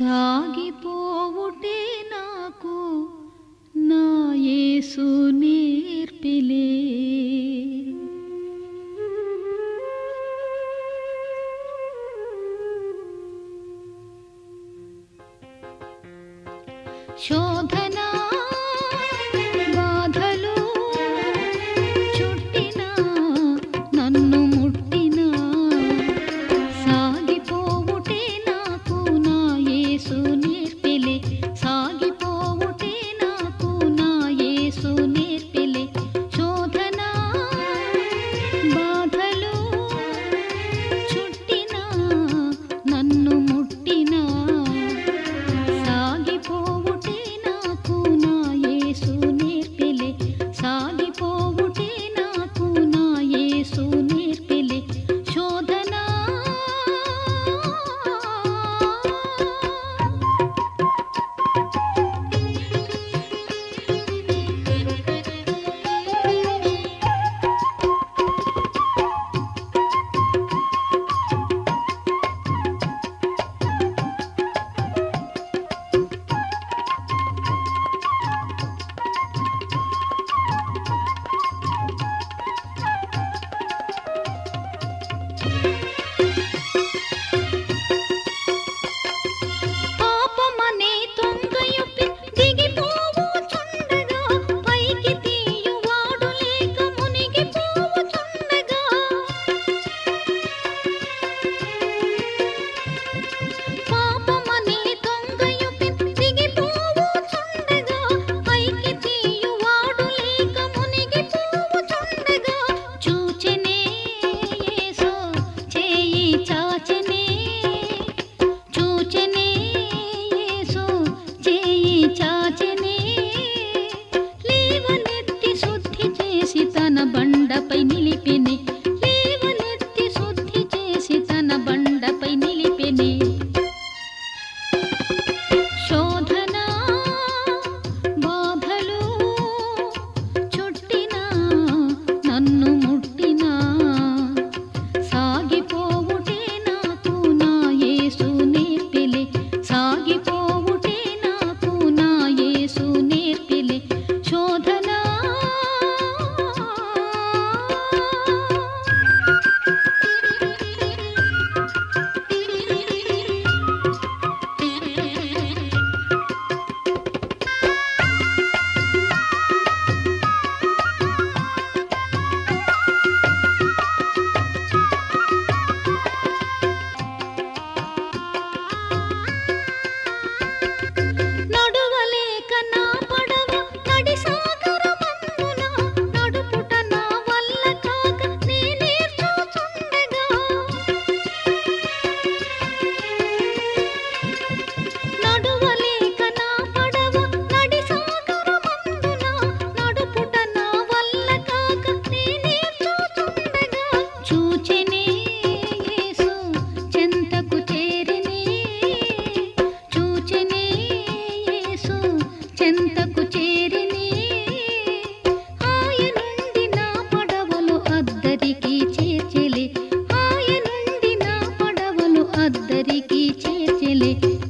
సాగిపోవుటే నాకు నా యేసు నేర్పిలే. శోధనా బాధలు చుట్టినా నన్ను ముట్టినా సాగిపోవుటే నాకు నా యేసు నేర్పిలే. సాగిపోవుటే నాకు నా యేసు నేర్పిలే. శోధనా బాధలు చుట్టినా నన్ను ముట్టినా సాగిపోవుటే నాకు నా యేసు నేర్పిలే. సాగిపోవుటే నాకు నా యేసు నేర్పిలే. శోధనా పాపమనే తొంగయుపి దిగిపోవుచుండగా పైకి తీయువాడు లేక మునిగిపోవుచుండగా పాపమనే తొంగయుపి దిగిపోవుచుండగా పైకి తీయువాడు లేక మునిగిపోవుచుండగా చూచెనే యేసు చేయి చాచెనే. చూచెనే యేసు చేయి చాచెనే. లేవనెత్తి శుద్ధి చేసి తన బండపై నిలిపెనే. లేవనెత్తి శుద్ధి చేసి తన బండపై నిలిపెనే. శోధనా బాధలు చుట్టినా నన్ను ముట్టినా సాగిపోవుటే నాకు నా యేసు నేర్పిలే. సాగిపోవుటే నాకు నా యేసు నేర్పిలే. శోధనా నడువలేక నా పడవ నడి సాగరమందున నడుపుట నా వల్ల కాక నేనేర్చుచుండగా నడువలేక నా పడవ నడి సాగరమందున నడుపుట నా వల్ల కాక నేనేర్చుచుండగా చూచెనే యేసు చెంతకు చేరినే. చూచెనే యేసు చెంతకు చేరినే. ఆయనుండి నా పడవలు అద్దరికి చేర్చెలే. ఆయనుండి నా పడవలు అద్దరికి చేర్చెలే.